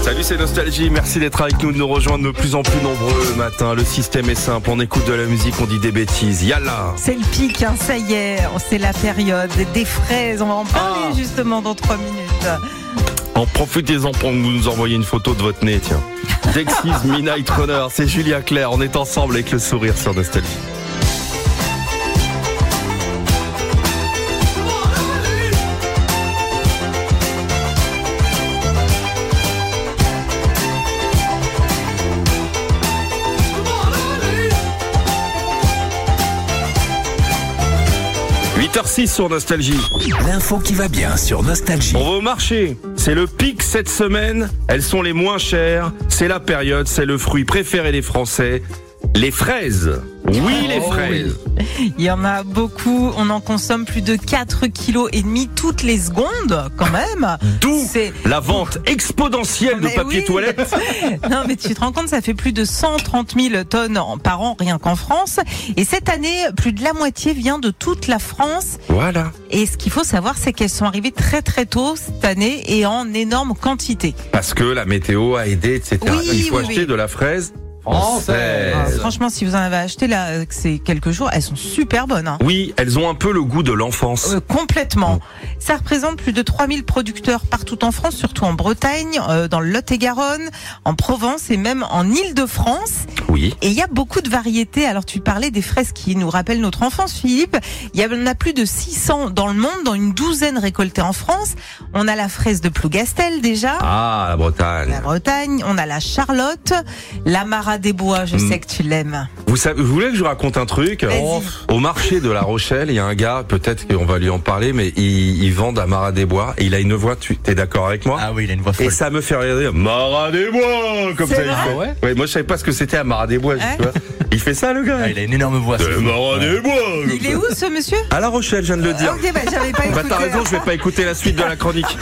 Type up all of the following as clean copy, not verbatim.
Salut, c'est Nostalgie, merci d'être avec nous, de nous rejoindre de plus en plus nombreux le matin. Le système est simple, on écoute de la musique, on dit des bêtises. Yalla. C'est le pic, ça y est, c'est la période des fraises. On va en parler justement dans 3 minutes. En profitez-en pour nous envoyer une photo de votre nez, tiens. Dexys Midnight Runner, c'est Julia Claire, on est ensemble avec le sourire sur Nostalgie. Sur Nostalgie. L'info qui va bien sur Nostalgie. On va au marché. C'est le pic cette semaine. Elles sont les moins chères. C'est la période. C'est le fruit préféré des Français. Les fraises. Oui, les fraises. Oui. Il y en a beaucoup. On en consomme plus de 4,5 kg toutes les secondes, quand même. D'où la vente exponentielle de papier toilette. Non, mais tu te rends compte, ça fait plus de 130 000 tonnes par an, rien qu'en France. Et cette année, plus de la moitié vient de toute la France. Voilà. Et ce qu'il faut savoir, c'est qu'elles sont arrivées très très tôt cette année et en énorme quantité. Parce que la météo a aidé, etc. Oui, il faut acheter de la fraise. Franchement, si vous en avez acheté là, ces quelques jours, elles sont super bonnes. Oui, elles ont un peu le goût de l'enfance. Complètement. Ça représente plus de 3000 producteurs partout en France, surtout en Bretagne, dans le Lot-et-Garonne, en Provence et même en Île-de-France. Oui. Et il y a beaucoup de variétés. Alors tu parlais des fraises qui nous rappellent notre enfance, Philippe. Il y en a plus de 600 dans le monde, dans une douzaine récoltées en France. On a la fraise de Plougastel déjà. Ah, la Bretagne. La Bretagne. On a la Charlotte, la Mara des Bois, je sais que tu l'aimes. Vous voulez que je vous raconte un truc? Au marché de La Rochelle, il y a un gars, peut-être qu'on va lui en parler, mais il vend à Mara des Bois et il a une voix, t'es d'accord avec moi? Ah oui, il a une voix folle. Et ça me fait rire, Mara des Bois, comme ça il fait. Ouais, moi je savais pas ce que c'était à Mara des Bois, tu vois. Il fait ça le gars. Ah, il a une énorme voix. Mara des Bois. Il est où ce monsieur? À La Rochelle, je viens de le dire. Ok, j'avais pas écouté. T'as raison, je vais pas écouter la suite de la chronique.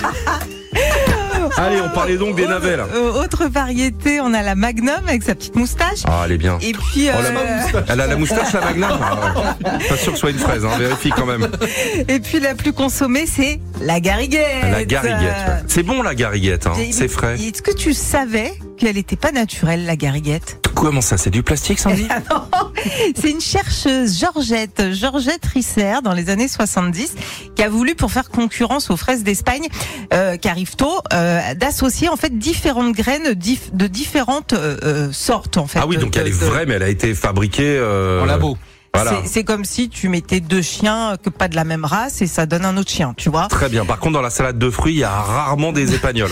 Allez, on parlait donc des navets là. Autre variété, on a la Magnum avec sa petite moustache. Ah, elle est bien. Et puis elle a la moustache, la Magnum. Pas sûr que ce soit une fraise, vérifie quand même. Et puis la plus consommée, c'est la gariguette. La gariguette, ouais. C'est bon la gariguette, c'est frais. Est-ce que tu savais qu'elle n'était pas naturelle, la gariguette? Comment ça, c'est du plastique, Sandy? Non, c'est une chercheuse, Georgette Risser, dans les années 70, qui a voulu, pour faire concurrence aux fraises d'Espagne, Carifto, d'associer en fait différentes graines de différentes sortes en fait. Ah oui, donc elle est vraie, mais elle a été fabriquée en labo. Voilà. C'est comme si tu mettais 2 chiens que pas de la même race et ça donne un autre chien, tu vois. Très bien. Par contre, dans la salade de fruits, il y a rarement des épagnols.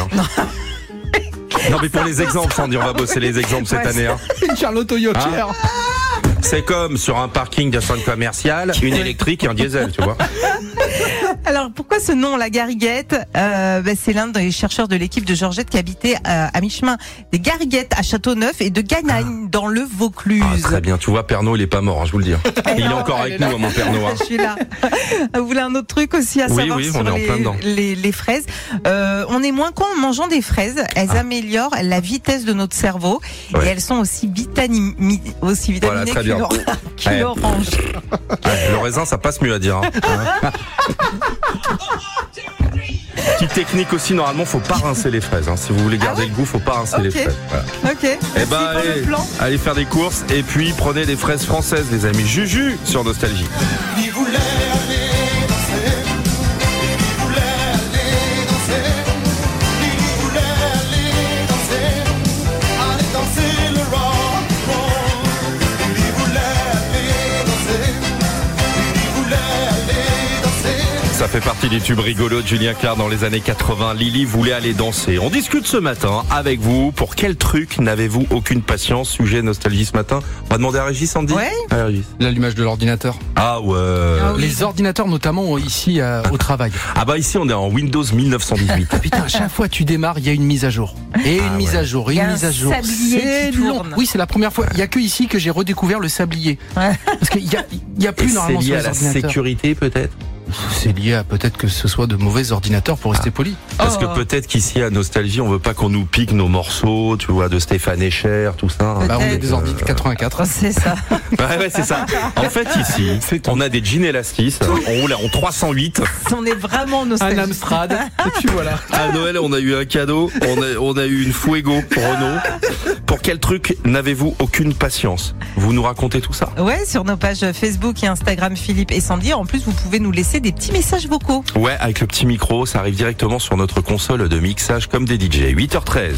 Non, mais pour les exemples, Sandy, on va bosser les exemples cette année. Une Charlotte Toyota. C'est comme sur un parking d'un centre commercial, une électrique et un diesel, tu vois. Alors, pourquoi ce nom, la gariguette? C'est l'un des chercheurs de l'équipe de Georgette qui habitait à mi-chemin des Gariguettes à Châteauneuf et de Gagnagne dans le Vaucluse. Ah, très bien, tu vois, Pernod, il est pas mort, je vous le dis. Il est encore avec nous, mon Pernod. Je suis là. Vous voulez un autre truc aussi à savoir sur les fraises? On est moins con en mangeant des fraises. Elles améliorent la vitesse de notre cerveau et elles sont aussi vitaminées voilà, que l'orange. Le raisin, ça passe mieux à dire. Petite technique aussi, normalement, faut pas rincer les fraises. Si vous voulez garder le goût, faut pas rincer les fraises. Voilà. Ok. Et allez faire des courses et puis prenez des fraises françaises, les amis. Juju sur Nostalgie. Ça fait partie des tubes rigolos de Julien Clerc dans les années 80. Lily voulait aller danser. On discute ce matin avec vous. Pour quel truc n'avez-vous aucune patience? Sujet Nostalgie ce matin. On va demander à Régis, Sandy. Ouais. Régis. L'allumage de l'ordinateur. Ah ouais. Les ordinateurs notamment ici au travail. Ah bah ici on est en Windows 1918. Putain, à chaque fois tu démarres, il y a une mise à jour. Et une mise à jour, et une mise à jour. C'est long. Oui, c'est la première fois. Il y a que ici que j'ai redécouvert le sablier. Parce qu'il y a plus normalement c'est lié sur les à la ordinateurs. sécurité peut-être. C'est lié à peut-être que ce soit de mauvais ordinateurs pour rester poli. Parce que peut-être qu'ici à Nostalgie, on veut pas qu'on nous pique nos morceaux, tu vois, de Stéphane Echer, tout ça. Bah, on est des ordi de 84. C'est ça. Ouais, c'est ça. En fait, ici, on a des jeans Elastis, on roule en 308. On est vraiment nostalgique. Un Amstrad. Et puis voilà. À Noël, on a eu un cadeau, on a eu une Fuego Renault. Pour quel truc n'avez-vous aucune patience? Vous nous racontez tout ça? Ouais, sur nos pages Facebook et Instagram Philippe et Sandy. En plus, vous pouvez nous laisser des petits messages vocaux. Ouais, avec le petit micro, ça arrive directement sur notre console de mixage comme des DJ. 8h13.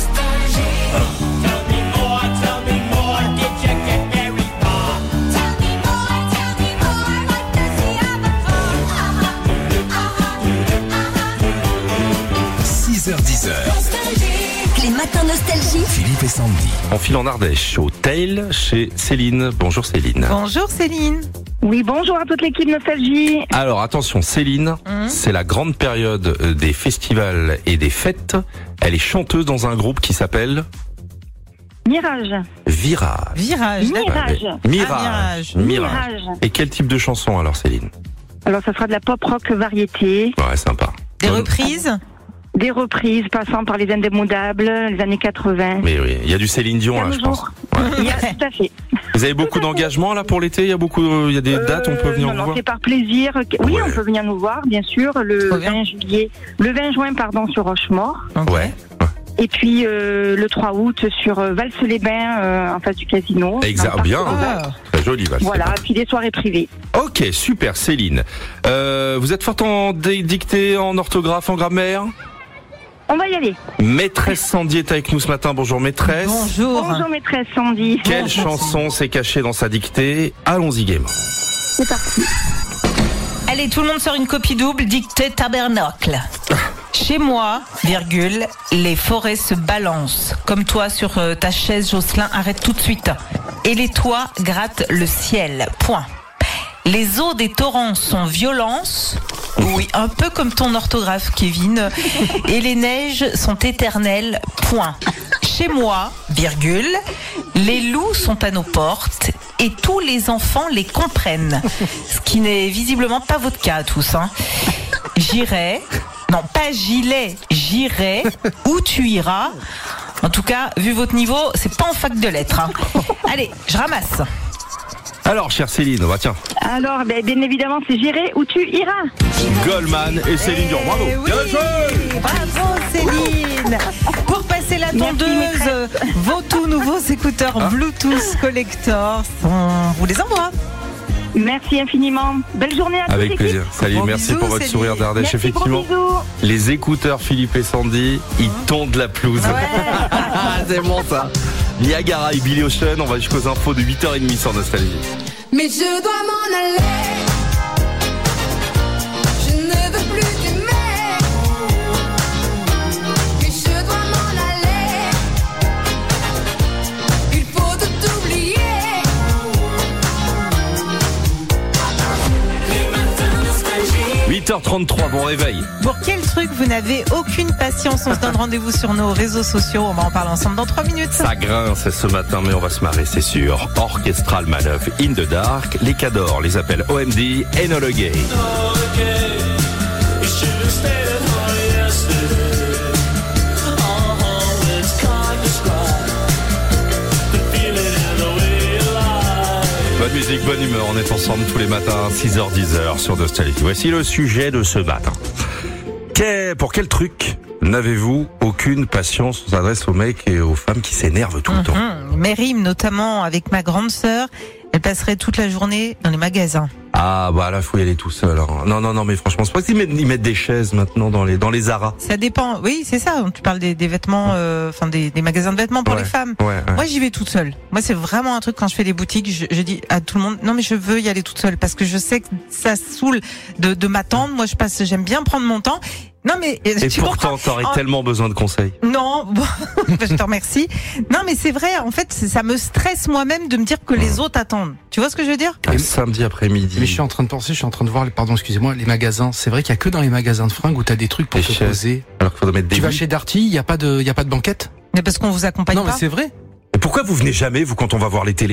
Les matins nostalgie. Philippe et Sandy. On file en Ardèche, au Tail, chez Céline. Bonjour Céline. Bonjour Céline. Oui, bonjour à toute l'équipe Nostalgie. Alors attention, Céline, c'est la grande période des festivals et des fêtes. Elle est chanteuse dans un groupe qui s'appelle Mirage. Virage. Virage. Mirage. Mirage. Mirage. Et quel type de chanson alors Céline? Alors, ça sera de la pop rock variété, Ouais, sympa. Des reprises. des reprises passant par les Indémodables, les années 80. Mais oui, il y a du Céline Dion là, je pense. Ouais. Il y a, tout à fait. Vous avez beaucoup d'engagement là pour l'été? Il y a des dates, on peut venir vous non, voir? c'est par plaisir. Oui, Ouais. on peut venir nous voir, bien sûr, le Trop bien. 20 juin, sur Rochemort. Ouais. Et puis le 3 août sur Valse-les-Bains, en face du casino. Exact, Dans le bien. parc. Ah. Très joli, Val. Voilà, puis des soirées privées. Ok, super, Céline. Vous êtes forte en dictée, en orthographe, en grammaire? On va y aller. Maîtresse Sandy est avec nous ce matin. Bonjour maîtresse. Bonjour. Bonjour maîtresse Sandy. Quelle chanson s'est cachée dans sa dictée? Allons-y gaiement. C'est parti. Allez, tout le monde sort une copie double, dictée tabernacle. Chez moi, virgule, les forêts se balancent. Comme toi sur ta chaise, Jocelyn, arrête tout de suite. Et les toits grattent le ciel. Point. Les eaux des torrents sont violences. Oui, un peu comme ton orthographe, Kevin. Et les neiges sont éternelles. Point. Chez moi, virgule, les loups sont à nos portes et tous les enfants les comprennent. Ce qui n'est visiblement pas votre cas à tous. Hein. J'irai, non pas gilet, j'irai où tu iras. En tout cas, vu votre niveau, c'est pas en fac de lettres. Hein. Allez, je ramasse. Alors, chère Céline, bah tiens, Alors, bien évidemment, c'est J'irai où tu iras. Goldman et Céline Dion, bravo. Eh oui, bravo Céline. Pour passer la tondeuse, vos tout nouveaux écouteurs Bluetooth Collector, on vous les envoie. Merci infiniment. Belle journée à tous. Avec plaisir. Salut, Gros merci bisous, pour votre Céline. sourire d'Ardèche. Merci, Effectivement, gros bisous. les écouteurs Philippe et Sandy, ils tondent la pelouse. C'est bon ça. Niagara et Billy Ocean, on va jusqu'aux infos de 8h30 sur Nostalgie. Mais je dois m'en aller. Je ne veux plus t'aimer. Mais je dois m'en aller. Il faut tout oublier. 8h33, bon réveil. Pour quel truc vous n'avez aucune patience? On se donne rendez-vous sur nos réseaux sociaux. On va en parler ensemble dans 3 minutes. Ça grince ce matin, mais on va se marrer, c'est sûr. Orchestral Manœuvre in the Dark, les Cadors, les appels OMD, Enola Gay. Bonne musique, bonne humeur, on est ensemble tous les matins, 6h-10h sur Nostalgie. Voici le sujet de ce matin. Pour quel truc n'avez-vous aucune patience? On s'adresse aux mecs et aux femmes qui s'énervent tout le temps. Mes rimes, notamment avec ma grande sœur, elle passerait toute la journée dans les magasins. Ah bah là faut y aller tout seul. Hein. Non mais franchement c'est pas qu'ils mettent des chaises maintenant dans les Zara. Ça dépend. Oui, c'est ça. Tu parles des vêtements, enfin des magasins de vêtements pour Ouais, les femmes. ouais. Moi, j'y vais toute seule. Moi, c'est vraiment un truc quand je fais des boutiques, je dis à tout le monde, non mais je veux y aller toute seule parce que je sais que ça saoule de m'attendre. Moi, j'aime bien prendre mon temps. Non mais Et tu pourtant comprends. t'aurais tellement besoin de conseils. Non, bon, je te remercie. Non, mais c'est vrai. En fait, ça me stresse moi-même de me dire que les autres attendent. Tu vois ce que je veux dire? Un samedi après-midi. Mais je suis en train de penser, je suis en train de voir, pardon, excusez-moi, les magasins. C'est vrai qu'il y a que dans les magasins de fringues où t'as des trucs pour Des te chaises. poser. Alors qu'il faudrait mettre des Tu vas lits. chez Darty, il y a pas de banquette? Mais parce qu'on vous accompagne Non, mais pas. c'est vrai. Et pourquoi vous venez jamais vous quand on va voir les télés?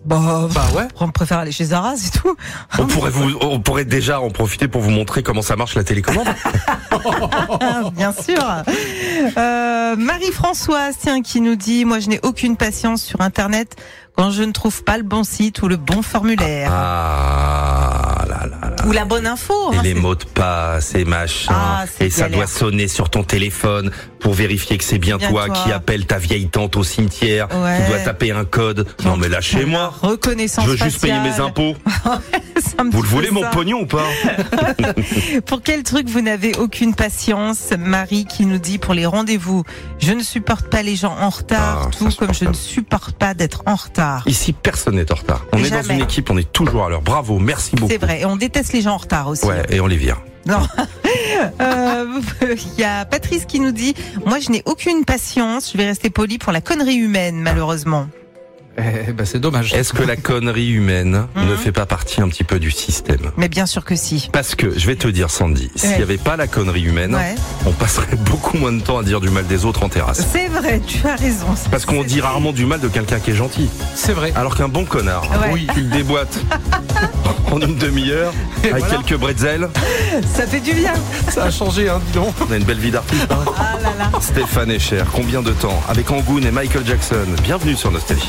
Bah ouais. On préfère aller chez Zara, c'est tout. On pourrait déjà en profiter pour vous montrer comment ça marche la télécommande. Bien sûr. Marie-Françoise, tiens, qui nous dit, moi je n'ai aucune patience sur Internet quand je ne trouve pas le bon site ou le bon formulaire. Ah là. Ou la bonne info. Et hein, les c'est- mots de passe et machin. c'est Et ça galère. doit sonner sur ton téléphone pour vérifier que c'est bien toi qui appelle ta vieille tante au cimetière. Ouais. Tu dois taper un code. Non mais lâchez-moi. Reconnaissance Je veux juste payer mes faciale. impôts. C'est un Vous petit le voulez peu mon ça. pognon ou pas? Pour quel truc vous n'avez aucune patience? Marie qui nous dit, pour les rendez-vous, je ne supporte pas les gens en retard, Ah, tout ça comme je supporte ne supporte pas d'être en retard. Ici personne n'est en retard. On est dans Jamais. une équipe, on est toujours à l'heure. Bravo, merci beaucoup. C'est vrai, et on déteste les gens en retard aussi. Ouais, et on les vire. Non. Il y a Patrice qui nous dit, moi je n'ai aucune patience, je vais rester poli pour la connerie humaine, malheureusement. C'est dommage. Est-ce que la connerie humaine Mhm. ne fait pas partie un petit peu du système? Mais bien sûr que si. Parce que, je vais te dire Sandy, s'il n'y Ouais. avait pas la connerie humaine, Ouais. on passerait beaucoup moins de temps à dire du mal des autres en terrasse. C'est vrai, tu as raison. Parce qu'on dit rarement du mal de quelqu'un qui est gentil. C'est vrai. Alors qu'un bon connard, Ouais. oui, tu le déboîtes en une demi-heure, Et avec voilà. quelques bretzels. Ça fait du bien. Ça a changé, hein, dis donc. On a une belle vie d'artiste. Hein. Ah là là. Stéphane Escher, combien de temps? Avec Angoun et Michael Jackson. Bienvenue sur Nostalgie.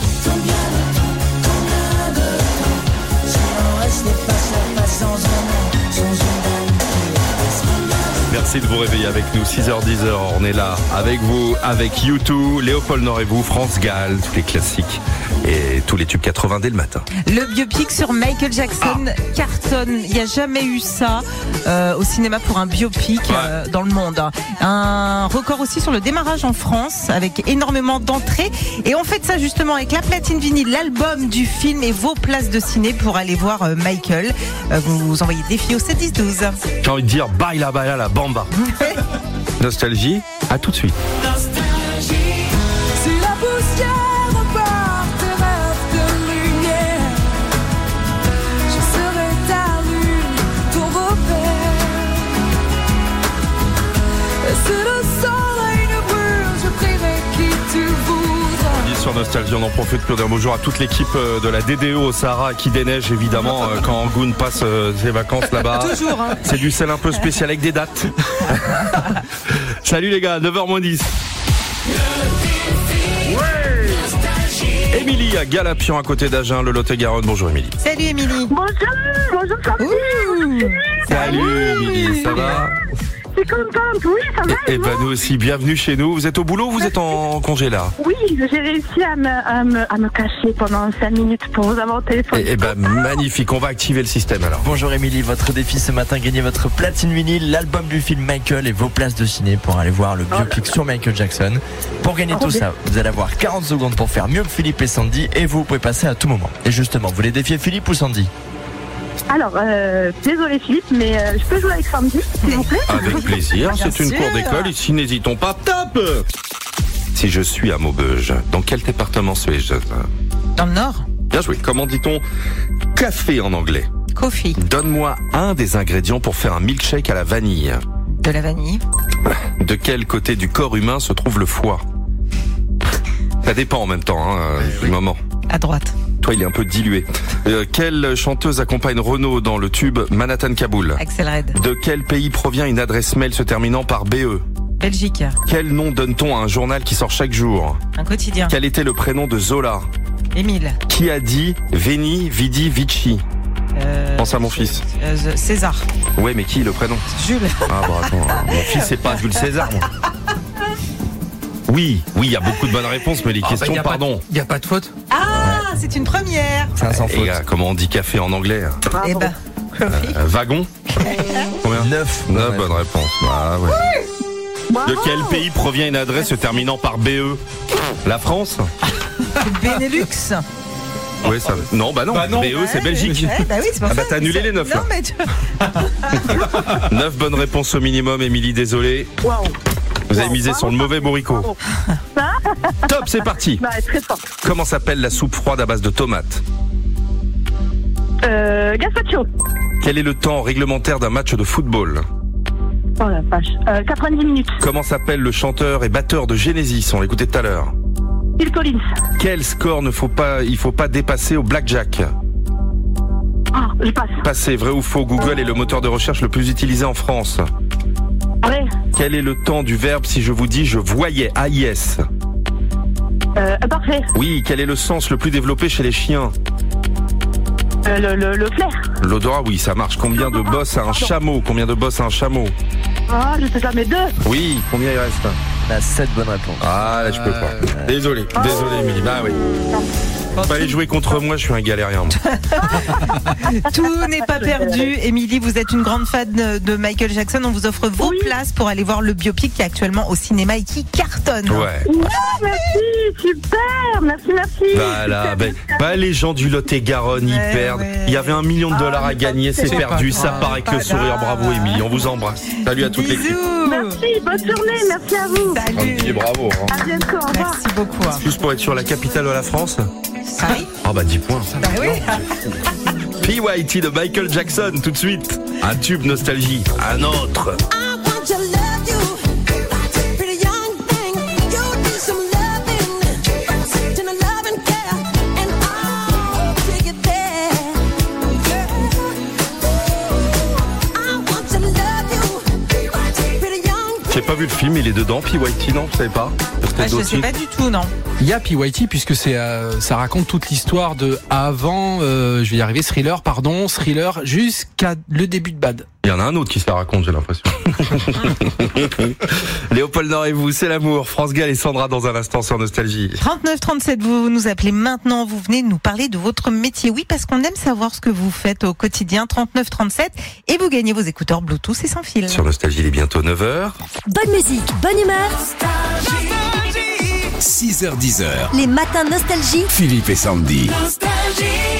Merci de vous réveiller avec nous, 6h-10h, on est là avec vous, avec U2, Léopold Nord et vous, France Gall, tous les classiques et tous les tubes 80 dès le matin. Le biopic sur Michael Jackson cartonne. Il n'y a jamais eu ça au cinéma pour un biopic dans le monde. Un record aussi sur le démarrage en France avec énormément d'entrées. Et on fait ça justement avec la platine vinyle, l'album du film et vos places de ciné pour aller voir Michael. Vous envoyez défi au 7-10-12. J'ai envie de dire bye la bamba. Nostalgie, à tout de suite. Si la poussière repart tes rêves de lumière, je serai ta lune, ton repère. Et si le soleil ne brûle, je prierai qui tu voudras. Sur Nostalgie, on en profite pour dire bonjour à toute l'équipe de la DDO au Sahara qui déneige évidemment quand Angoun passe ses vacances là-bas. Toujours, hein. C'est du sel un peu spécial avec des dates. Salut les gars, 9h-10. Émilie à Galapian à côté d'Agen, le Lot-et-Garonne. Bonjour Émilie. Salut Émilie. Bonjour Sandy. Ouh. Salut Émilie, ça va? Je suis contente, oui, ça va. Eh ben nous aussi, bienvenue chez nous. Vous êtes au boulot ou vous êtes en congé là? Oui, j'ai réussi à me cacher pendant 5 minutes pour vous avoir au téléphone. Eh ben magnifique, on va activer le système alors. Bonjour Émilie, votre défi ce matin, gagnez votre platine vinyle, l'album du film Michael et vos places de ciné pour aller voir le biopic sur Michael Jackson. Pour gagner tout ça, vous allez avoir 40 secondes pour faire mieux que Philippe et Sandy et vous pouvez passer à tout moment. Et justement, vous voulez défier Philippe ou Sandy? Alors, désolé Philippe, mais je peux jouer avec Sandy, s'il vous plaît? Avec plaisir, Bien c'est une sûr. cour d'école, ici n'hésitons pas, tape! Si je suis à Maubeuge, dans quel département suis-je? Dans le Nord, Bien joué, comment dit-on café en anglais? coffee, Donne-moi un des ingrédients pour faire un milkshake à la vanille. de la vanille. De quel côté du corps humain se trouve le foie? Ça dépend en même temps, du moment. À droite. Toi, il est un peu dilué. Quelle chanteuse accompagne Renaud dans le tube Manhattan-Kaboul? Axel Red. De quel pays provient une adresse mail se terminant par BE? Belgique. Quel nom donne-t-on à un journal qui sort chaque jour? Un quotidien. Quel était le prénom de Zola? Émile. Qui a dit Veni, Vidi, Vici? Pense à mon fils. César. Ouais, mais qui le prénom? Jules. Ah bon, attends, mon fils c'est pas Jules César, moi. Oui, il y a beaucoup de bonnes réponses, mais les questions, pardon. Il n'y a pas de faute. Ah, c'est une première. C'est un sans faute. Et comment on dit café en anglais? Eh ben, Wagon? Combien? 9. 9 bonnes réponses. Ah, ouais. De quel pays provient une adresse se terminant par BE? La France? Benelux. Oui, ça. Non, bah non. BE, c'est Belgique. Ouais, bah oui, c'est pour Ah bah ça. t'as annulé les 9 Non, là. mais 9 bonnes réponses au minimum, Émilie, désolé. Waouh. Vous avez misé sur le mauvais bourricot. Top, c'est parti. Bah, très fort. Comment s'appelle la soupe froide à base de tomates? Gazpacho. Quel est le temps réglementaire d'un match de football? Oh la vache. 90 minutes. Comment s'appelle le chanteur et batteur de Genesis? On l'écoutait tout à l'heure. Phil Collins. Quel score il faut pas dépasser au blackjack? Ah, je passe. Passé, vrai ou faux, Google est le moteur de recherche le plus utilisé en France. Vrai. Quel est le temps du verbe si je vous dis je voyais? AIS. Parfait. Oui, quel est le sens le plus développé chez les chiens? Le flair. L'odorat, oui, ça marche. Combien de bosses a un chameau? Combien de bosses a un chameau? Ah, je sais jamais 2. Oui, combien il reste? On a 7 bonnes réponses. Ah, là, je peux pas. Désolé, Émilie. Bah oui. Fallait jouer contre moi, je suis un galérien. Moi. Tout n'est pas perdu. Émilie, vous êtes une grande fan de Michael Jackson. On vous offre vos places pour aller voir le biopic qui est actuellement au cinéma et qui cartonne. Ouais. Merci, super. Merci. Voilà, les gens du Lot-et-Garonne, ils perdent. ouais. Il y avait $1 million à gagner, c'est perdu. Ça part avec le sourire. Bravo, Émilie. On vous embrasse. Salut à toute l'équipe. Bisous. Merci, bonne journée. Merci à vous. Salut. Et bravo. À bientôt. Au revoir. Merci beaucoup. Juste pour être sur la capitale de la France. Paris. Ah bah 10 points. Bah oui. PYT de Michael Jackson, tout de suite. Un tube nostalgie, un autre. I want to love you, pretty young thing. You need some loving, to the love and care, and I'll take it there. I want to love you, pretty young thing. J'ai pas vu le film, il est dedans, PYT, non, vous savez pas? Je sais pas du tout, non. Il y a PYT puisque ça raconte toute l'histoire de avant, je vais y arriver, Thriller jusqu'à le début de Bad. Il y en a un autre qui se la raconte, j'ai l'impression. Léopold Nord et vous, c'est l'amour. France Gall et Sandra dans un instant sur Nostalgie. 3937, vous nous appelez maintenant, vous venez nous parler de votre métier. Oui, parce qu'on aime savoir ce que vous faites au quotidien. 3937 et vous gagnez vos écouteurs Bluetooth et sans fil. Sur Nostalgie, il est bientôt 9h. Bonne musique, bonne humeur. 6h-10h. Les matins nostalgie. Philippe et Sandy. Nostalgie.